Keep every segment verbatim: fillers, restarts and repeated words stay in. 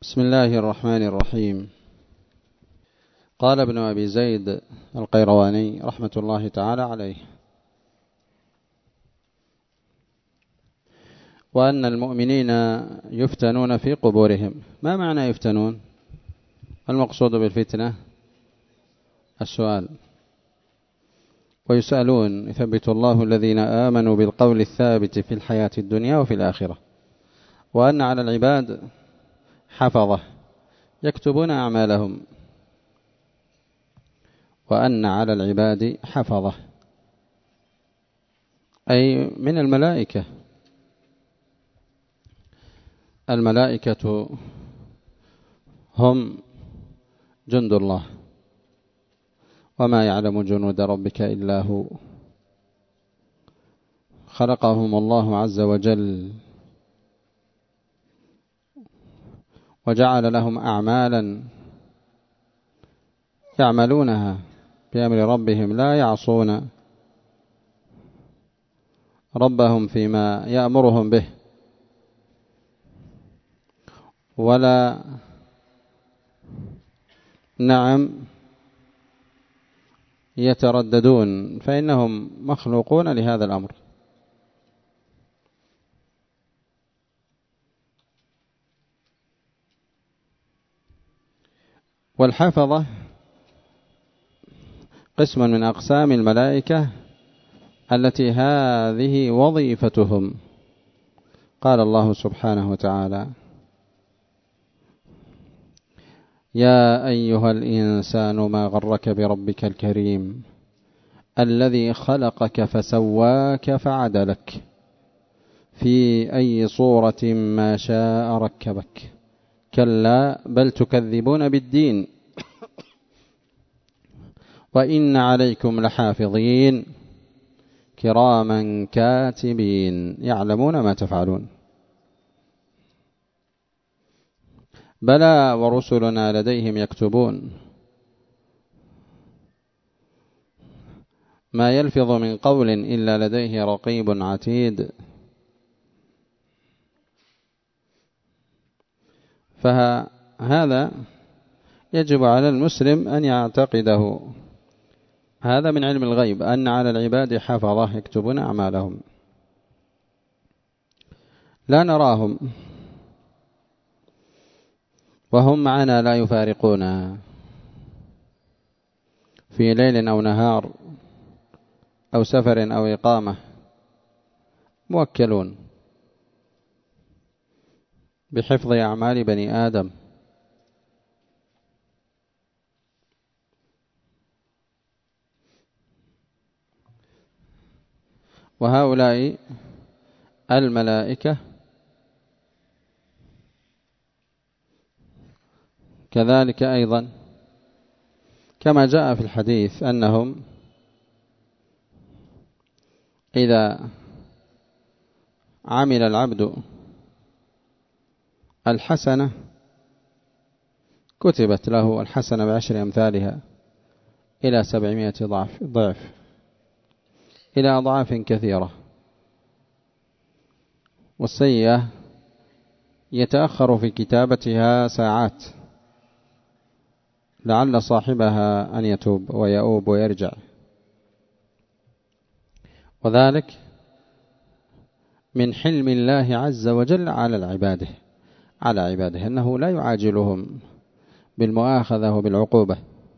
بسم الله الرحمن الرحيم. قال ابن أبي زيد القيرواني رحمة الله تعالى عليه: وأن المؤمنين يفتنون في قبورهم. ما معنى يفتنون؟ المقصود بالفتنة السؤال. ويسألون يثبت الله الذين آمنوا بالقول الثابت في الحياة الدنيا وفي الآخرة. وأن على العباد حفظة يكتبون أعمالهم. وأن على العباد حفظة أي من الملائكة. الملائكة هم جند الله، وما يعلم جنود ربك إلا هو. خلقهم الله عز وجل وجعل لهم أعمالا يعملونها بأمر ربهم، لا يعصون ربهم فيما يأمرهم به، ولا نعم يترددون، فإنهم مخلوقون لهذا الأمر. والحفظة قسم من أقسام الملائكة التي هذه وظيفتهم. قال الله سبحانه وتعالى: يا أيها الإنسان ما غرك بربك الكريم الذي خلقك فسواك فعدلك في أي صورة ما شاء ركبك كلا بل تكذبون بالدين وإن عليكم لحافظين كراما كاتبين يعلمون ما تفعلون. بلى ورسلنا لديهم يكتبون ما يلفظ من قول إلا لديه رقيب عتيد. فهذا يجب على المسلم أن يعتقده. هذا من علم الغيب، أن على العباد حفظة يكتبون أعمالهم، لا نراهم وهم معنا لا يفارقونا في ليل أو نهار أو سفر أو إقامة، موكلون بحفظ أعمال بني آدم. وهؤلاء الملائكة كذلك أيضا كما جاء في الحديث أنهم إذا عمل العبد الحسنة كتبت له الحسنة بعشر أمثالها إلى سبعمائة ضعف ضعف إلى أضعاف كثيرة. والسيئة يتأخر في كتابتها ساعات لعل صاحبها أن يتوب ويؤوب ويرجع. وذلك من حلم الله عز وجل على العباده على عباده أنه لا يعاجلهم بالمؤاخذة وبالعقوبة.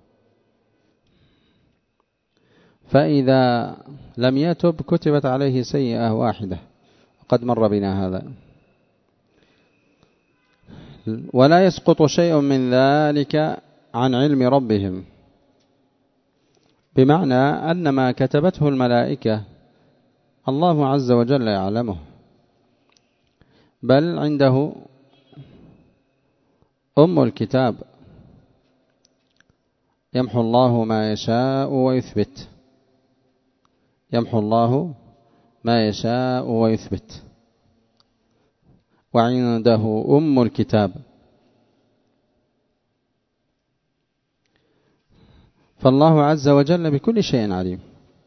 فإذا لم يتب كتبت عليه سيئة واحدة، وقد مر بنا هذا. ولا يسقط شيء من ذلك عن علم ربهم، بمعنى أن ما كتبته الملائكة الله عز وجل يعلمه، بل عنده أم الكتاب يمحو الله ما يشاء ويثبت يمحو الله ما يشاء ويثبت وعنده أم الكتاب. فالله عز وجل بكل شيء عليم،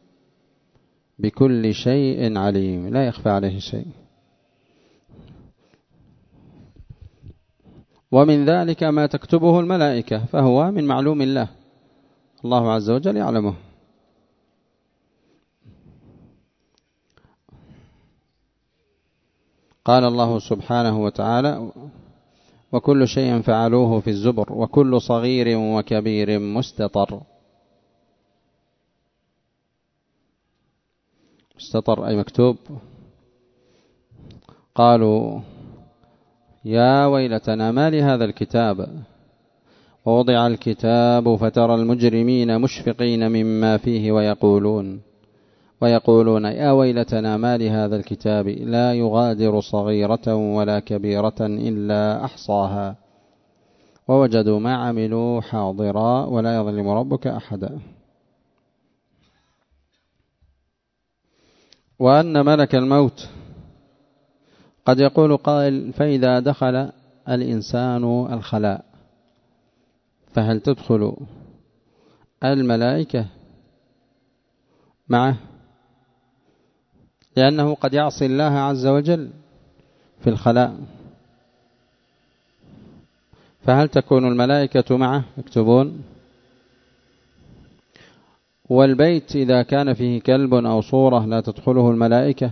بكل شيء عليم، لا يخفى عليه شيء. ومن ذلك ما تكتبه الملائكة، فهو من معلوم الله، الله عز وجل يعلمه. قال الله سبحانه وتعالى: وكل شيء فعلوه في الزبر وكل صغير وكبير مستطر. مستطر أي مكتوب. قالوا: يا ويلتنا ما لهذا الكتاب ووضع الكتاب فترى المجرمين مشفقين مما فيه ويقولون ويقولون يا ويلتنا ما لهذا الكتاب لا يغادر صغيرة ولا كبيرة إلا أحصاها ووجدوا ما عملوا حاضرا ولا يظلم ربك أحدا. وأن ملك الموت قد يقول قائل: فإذا دخل الإنسان الخلاء فهل تدخل الملائكة معه؟ لأنه قد يعصي الله عز وجل في الخلاء، فهل تكون الملائكة معه يكتبون؟ والبيت إذا كان فيه كلب أو صورة لا تدخله الملائكة،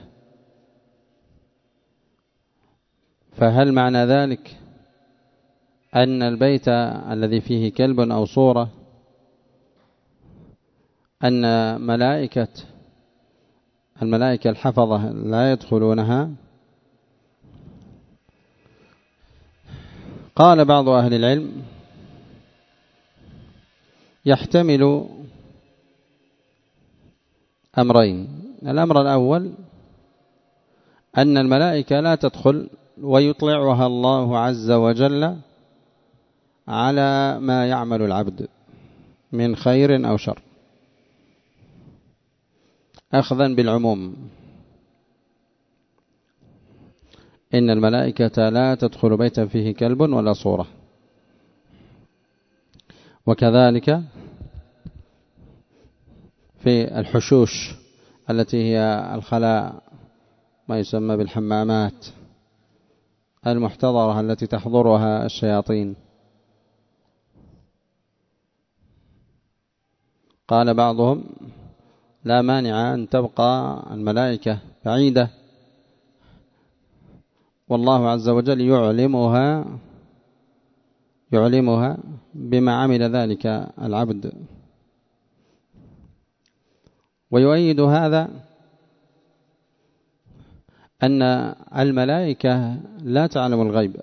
فهل معنى ذلك أن البيت الذي فيه كلب أو صورة أن ملائكة الملائكة الحفظة لا يدخلونها؟ قال بعض أهل العلم: يحتمل أمرين. الأمر الأول أن الملائكة لا تدخل ويطلعها الله عز وجل على ما يعمل العبد من خير أو شر، أخذا بالعموم، إن الملائكة لا تدخل بيتا فيه كلب ولا صورة. وكذلك في الحشوش التي هي الخلاء، ما يسمى بالحمامات المحتضرة التي تحضرها الشياطين. قال بعضهم: لا مانع أن تبقى الملائكة بعيدة والله عز وجل يعلمها يعلمها بما عمل ذلك العبد. ويؤيد هذا أن الملائكة لا تعلم الغيب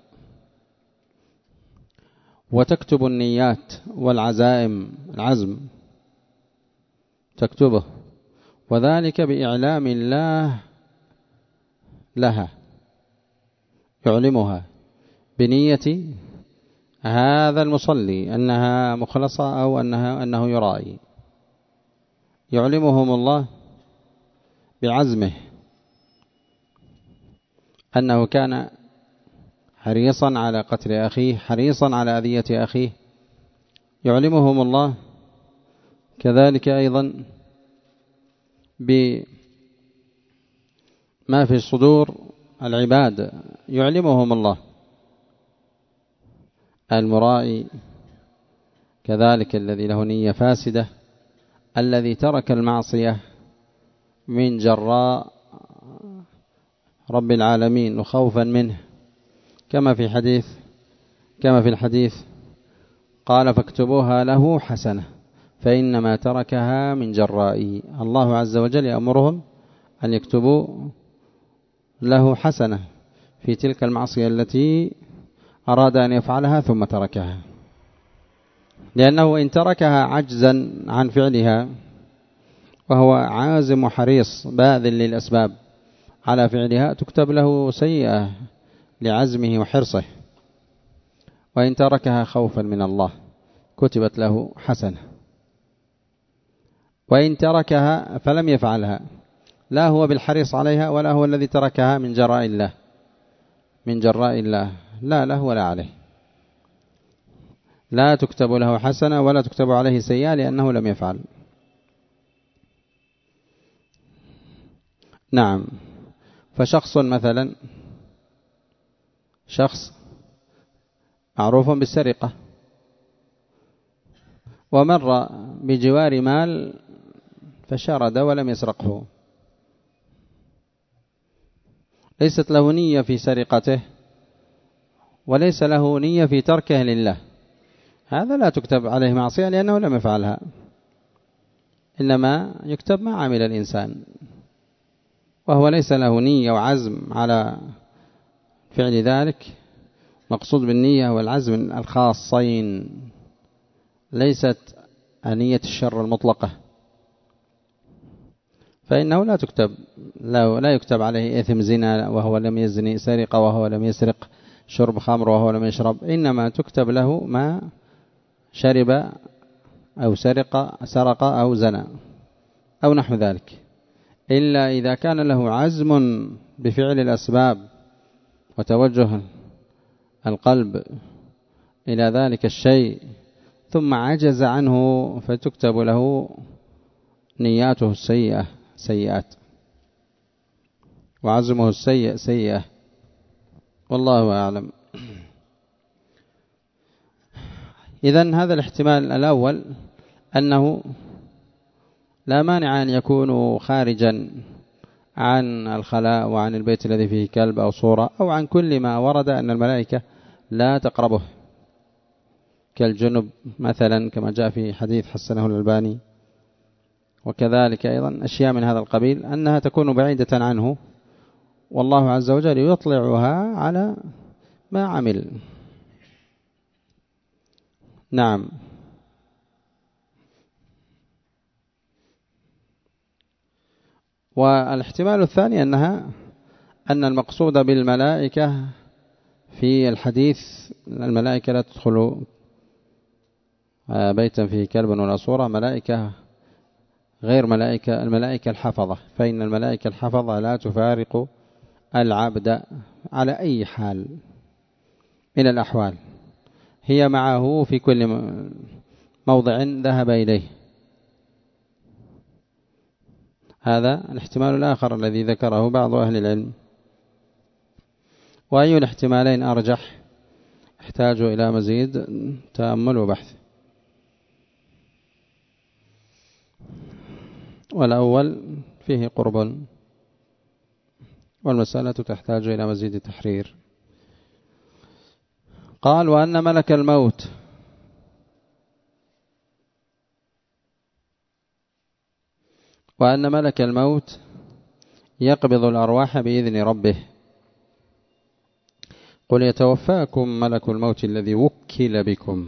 وتكتب النيات والعزائم، العزم تكتبه، وذلك بإعلام الله لها، يعلمها بنية هذا المصلي أنها مخلصة أو أنها أنه يرائي، يعلمهم الله بعزمه أنه كان حريصا على قتل أخيه، حريصا على أذية أخيه، يعلمهم الله كذلك أيضا بما في صدور العباد، يعلمهم الله. المرائي كذلك الذي له نية فاسدة، الذي ترك المعصية من جراء رب العالمين وخوفا منه، كما في حديث كما في الحديث قال: فاكتبوها له حسنة فإنما تركها من جرائي. الله عز وجل يأمرهم أن يكتبوا له حسنة في تلك المعصية التي أراد أن يفعلها ثم تركها، لأنه إن تركها عجزا عن فعلها وهو عازم وحريص باذل للأسباب على فعلها تكتب له سيئة لعزمه وحرصه، وإن تركها خوفا من الله كتبت له حسنة، وإن تركها فلم يفعلها لا هو بالحريص عليها ولا هو الذي تركها من جراء الله من جراء الله لا له ولا عليه، لا تكتب له حسنة ولا تكتب عليه سيئة لأنه لم يفعل. نعم. فشخص مثلا شخص معروف بالسرقة، ومر بجوار مال فشرد ولم يسرقه، ليست له نية في سرقته وليس له نية في تركه لله، هذا لا تكتب عليه معصية لأنه لم يفعلها، إنما يكتب ما عمل الإنسان وهو ليس له نية وعزم على فعل ذلك. مقصود بالنية والعزم الخاصين، ليست نية الشر المطلقة، فإنه لا تكتب لا, لا يكتب عليه إثم زنا وهو لم يزني، سرقة وهو لم يسرق، شرب خمر وهو لم يشرب، إنما تكتب له ما شرب أو سرق سرق أو زنا أو نحو ذلك، إلا إذا كان له عزم بفعل الأسباب وتوجه القلب إلى ذلك الشيء ثم عجز عنه فتكتب له نياته السيئة سيئات وعزمه السيء سيئة، والله أعلم. إذن هذا الاحتمال الأول أنه لا مانع أن يكون خارجا عن الخلاء وعن البيت الذي فيه كلب أو صورة أو عن كل ما ورد أن الملائكة لا تقربه، كالجنب مثلا كما جاء في حديث حسنه الألباني، وكذلك أيضا أشياء من هذا القبيل أنها تكون بعيدة عنه والله عز وجل يطلعها على ما عمل. نعم. والاحتمال الثاني أنها أن المقصود بالملائكة في الحديث الملائكة لا تدخل بيتا فيه كلب ولا صورة، ملائكة غير ملائكة الملائكة الحفظة، فإن الملائكة الحفظة لا تفارق العبد على أي حال من الأحوال، هي معه في كل موضع ذهب إليه. هذا الاحتمال الآخر الذي ذكره بعض أهل العلم. وأي الاحتمالين أرجح يحتاج إلى مزيد تأمل وبحث. والأول فيه قرب والمسألة تحتاج إلى مزيد تحرير. قال وأن ملك الموت وأن ملك الموت يقبض الأرواح بإذن ربه، قل يتوفاكم ملك الموت الذي وكل بكم.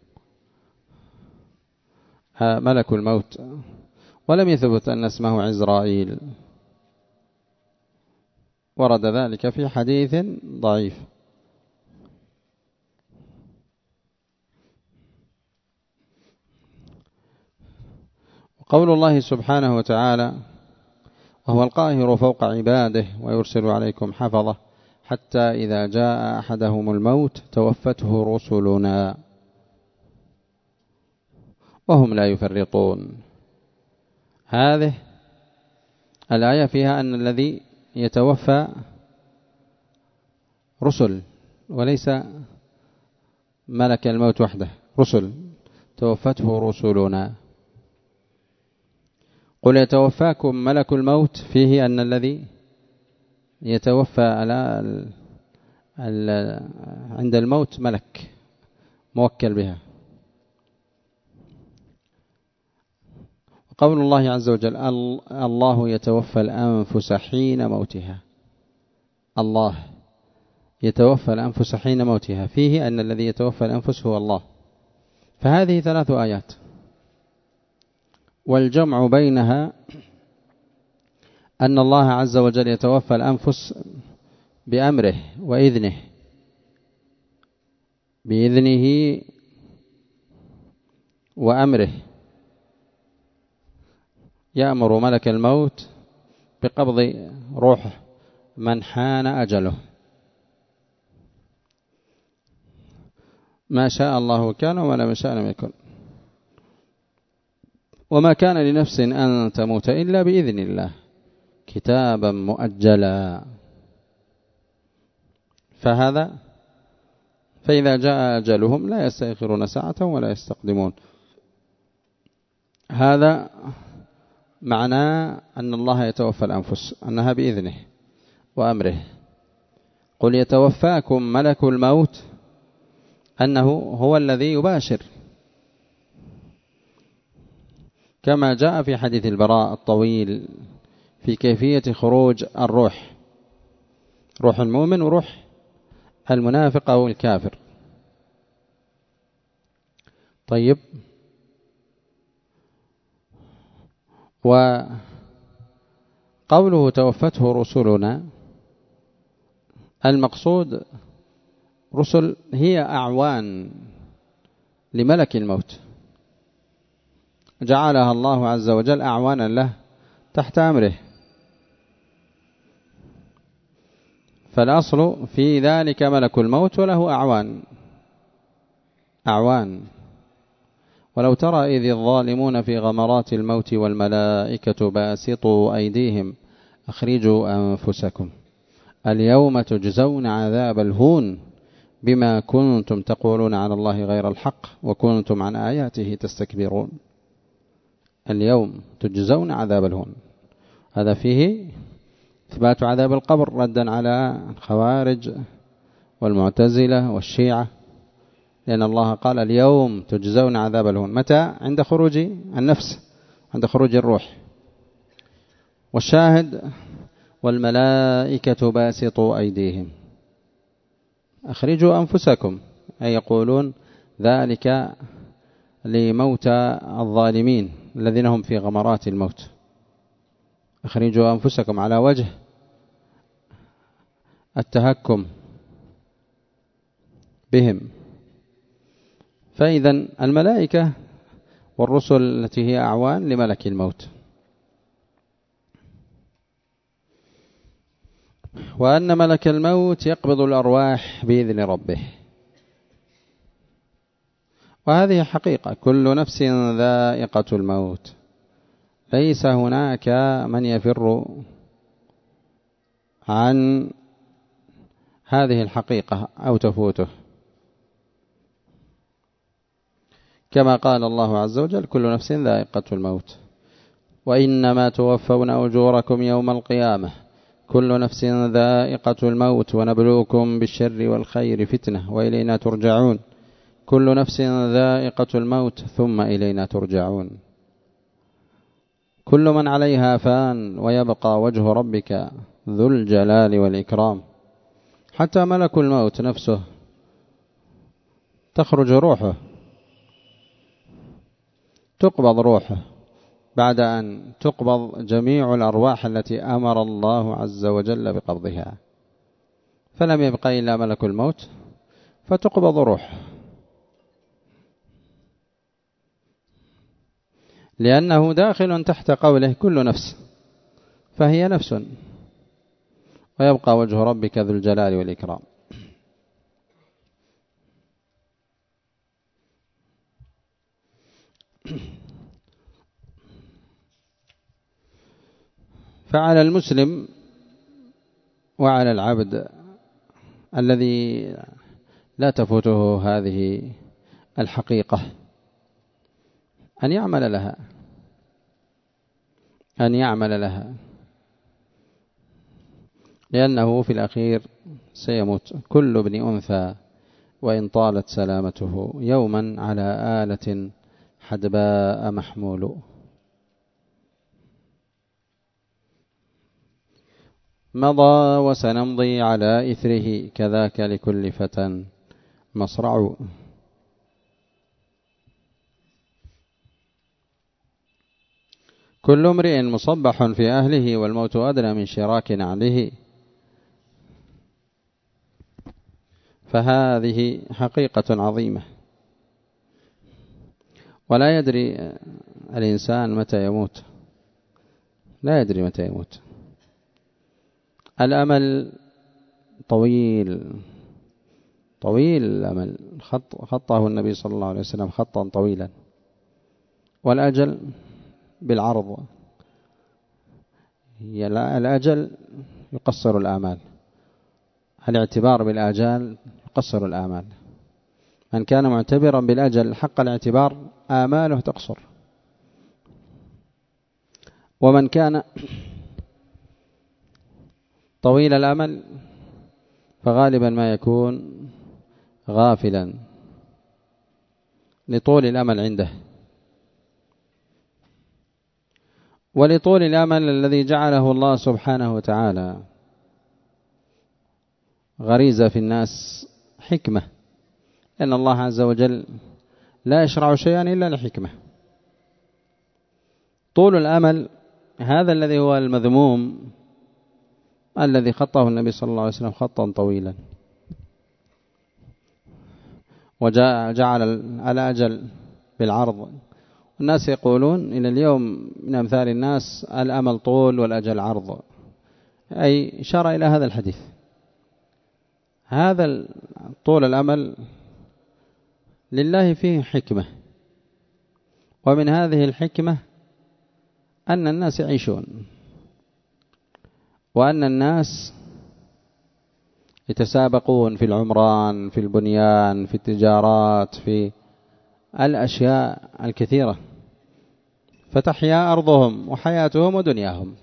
ملك الموت، ولم يثبت أن اسمه عزرائيل، ورد ذلك في حديث ضعيف. قول الله سبحانه وتعالى وهو القاهر فوق عباده ويرسل عليكم حفظة حتى إذا جاء أحدهم الموت توفته رسلنا وهم لا يفرطون. هذه الآية فيها أن الذي يتوفى رسل وليس ملك الموت وحده، رسل توفته رسلنا. قل يتوفاكم ملك الموت فيه أن الذي يتوفى على ال ال عند الموت ملك موكل بها. قول الله عز وجل الله يتوفى الأنفس حين موتها، الله يتوفى الأنفس حين موتها، فيه أن الذي يتوفى الأنفس هو الله. فهذه ثلاث آيات، والجمع بينها أن الله عز وجل يتوفى الأنفس بأمره وإذنه، بإذنه وأمره، يأمر ملك الموت بقبض روحه من حان أجله، ما شاء الله كان وما لم يشاء لم يكن، وما كان لنفس أن تموت إلا بإذن الله كتابا مؤجلا. فهذا فإذا جاء أجلهم لا يستأخرون ساعة ولا يستقدمون. هذا معناه أن الله يتوفى الأنفس، أنها بإذنه وأمره. قل يتوفاكم ملك الموت، أنه هو الذي يباشر، كما جاء في حديث البراء الطويل في كيفية خروج الروح، روح المؤمن وروح المنافق أو الكافر. طيب، وقوله توفته رسلنا، المقصود رسل هي أعوان لملك الموت، جعلها الله عز وجل أعوانا له تحت أمره. فالأصل في ذلك ملك الموت وله أعوان أعوان. ولو ترى إذ الظالمون في غمرات الموت والملائكة باسطوا أيديهم أخرجوا أنفسكم اليوم تجزون عذاب الهون بما كنتم تقولون على الله غير الحق وكنتم عن آياته تستكبرون. اليوم تجزون عذاب الهون، هذا فيه إثبات عذاب القبر ردا على الخوارج والمعتزلة والشيعة، لأن الله قال اليوم تجزون عذاب الهون. متى؟ عند خروج النفس، عند خروج الروح. والشاهد والملائكة باسطوا أيديهم أخرجوا أنفسكم، أي يقولون ذلك لموتى الظالمين الذين هم في غمرات الموت. أخرجوا أنفسكم على وجه التهكم بهم. فإذا الملائكة والرسل التي هي أعوان لملك الموت. وأن ملك الموت يقبض الأرواح بإذن ربه، وهذه حقيقة، كل نفس ذائقة الموت، ليس هناك من يفر عن هذه الحقيقة أو تفوته، كما قال الله عز وجل كل نفس ذائقة الموت وإنما توفون أجوركم يوم القيامة كل نفس ذائقة الموت ونبلوكم بالشر والخير فتنة وإلينا ترجعون. كل نفس ذائقة الموت ثم إلينا ترجعون. كل من عليها فان ويبقى وجه ربك ذو الجلال والإكرام. حتى ملك الموت نفسه تخرج روحه، تقبض روحه بعد أن تقبض جميع الأرواح التي أمر الله عز وجل بقبضها، فلم يبق إلا ملك الموت فتقبض روحه، لأنه داخل تحت قوله كل نفس، فهي نفس، ويبقى وجه ربك ذو الجلال والإكرام. فعلى المسلم وعلى العبد الذي لا تفوته هذه الحقيقة أن يعمل لها أن يعمل لها لأنه في الأخير سيموت كل ابن أنثى وإن طالت سلامته يوما على آلة حدباء محمول. مضى وسنمضي على إثره كذاك لكل فتى مصرع. كل امرئ مصبح في أهله والموت أدنى من شراك نعله. فهذه حقيقة عظيمة، ولا يدري الإنسان متى يموت، لا يدري متى يموت. الأمل طويل طويل الأمل، خط خطه النبي صلى الله عليه وسلم خطا طويلا، والأجل بالعرض. الأجل يقصر الآمال، الاعتبار بالآجال يقصر الآمال. من كان معتبرا بالأجل حق الاعتبار آماله تقصر، ومن كان طويل الأمل فغالبا ما يكون غافلا لطول الأمل عنده، ولطول الأمل الذي جعله الله سبحانه وتعالى غريزة في الناس حكمة، لأن الله عز وجل لا يشرع شيئا إلا لحكمة. طول الأمل هذا الذي هو المذموم الذي خطه النبي صلى الله عليه وسلم خطا طويلا، وجعل الأجل بالعرض. الناس يقولون إلى اليوم من أمثال الناس الأمل طول والأجل عرض، أي إشارة إلى هذا الحديث. هذا طول الأمل لله فيه حكمة، ومن هذه الحكمة أن الناس يعيشون، وأن الناس يتسابقون في العمران، في البنيان، في التجارات، في الأشياء الكثيرة، فتحيا أرضهم وحياتهم ودنياهم،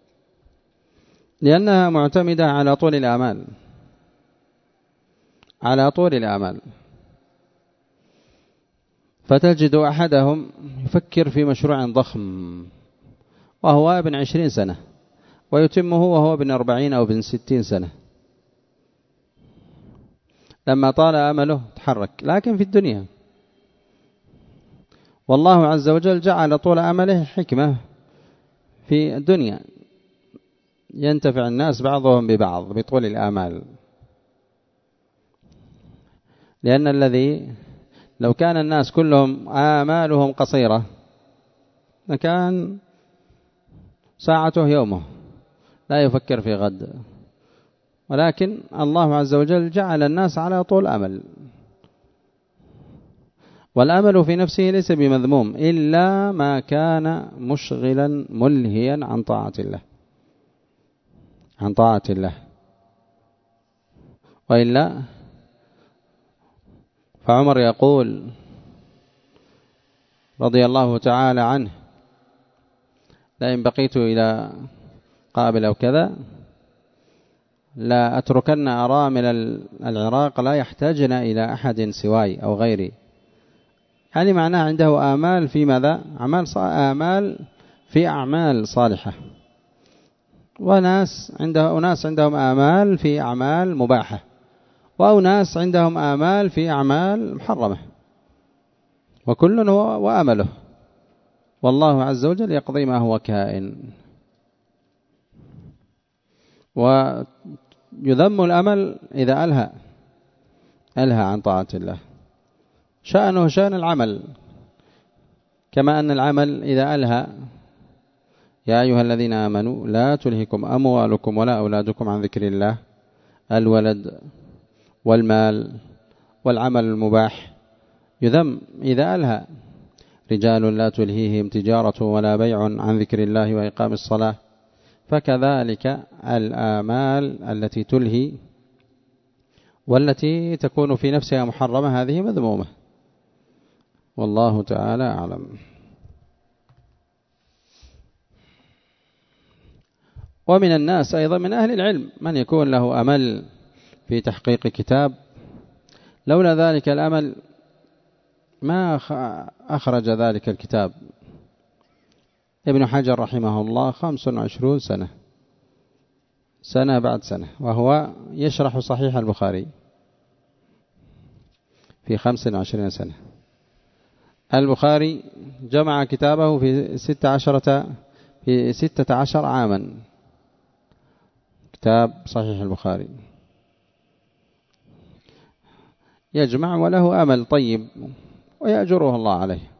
لأنها معتمدة على طول الآمال، على طول الآمال. فتجد أحدهم يفكر في مشروع ضخم وهو ابن عشرين سنة، ويتمه وهو ابن أربعين أو ابن ستين سنة، لما طال أمله تحرك. لكن في الدنيا والله عز وجل جعل طول أمله حكمة في الدنيا، ينتفع الناس بعضهم ببعض بطول الآمال. لأن الذي لو كان الناس كلهم آمالهم قصيرة لكان ساعته يومه لا يفكر في غد، ولكن الله عز وجل جعل الناس على طول أمل، والأمل في نفسه ليس بمذموم إلا ما كان مشغلا ملهيا عن طاعة الله، عن طاعة الله، وإلا فعمر يقول رضي الله تعالى عنه: لئن بقيت إلى قابل أو كذا لا أتركن أرامل العراق لا يحتاجن إلى أحد سواي أو غيري. يعني معناه عنده آمال في ماذا؟ أعمال آمال في أعمال صالحة، وناس عنده أناس عندهم آمال في أعمال مباحة، وأناس عندهم آمال في أعمال محرمة، وكل هو وأمله، والله عز وجل يقضي ما هو كائن. ويذم الأمل إذا ألهى ألهى عن طاعة الله، شأنه شأن العمل، كما أن العمل إذا ألهى: يا أيها الذين آمنوا لا تلهكم أموالكم ولا أولادكم عن ذكر الله. الولد والمال والعمل المباح يذم إذا ألهى: رجال لا تلهيهم تجارة ولا بيع عن ذكر الله وإقام الصلاة. فكذلك الآمال التي تلهي والتي تكون في نفسها محرمة هذه مذمومة، والله تعالى أعلم. ومن الناس أيضا من أهل العلم من يكون له أمل في تحقيق كتاب، لولا ذلك الأمل ما أخرج ذلك الكتاب. ابن حجر رحمه الله خمس وعشرون سنة سنة بعد سنة وهو يشرح صحيح البخاري في خمس وعشرين سنة. البخاري جمع كتابه في ستة عشرة في ستة عشر عاما، كتاب صحيح البخاري يجمع، وله أمل طيب ويأجره الله عليه.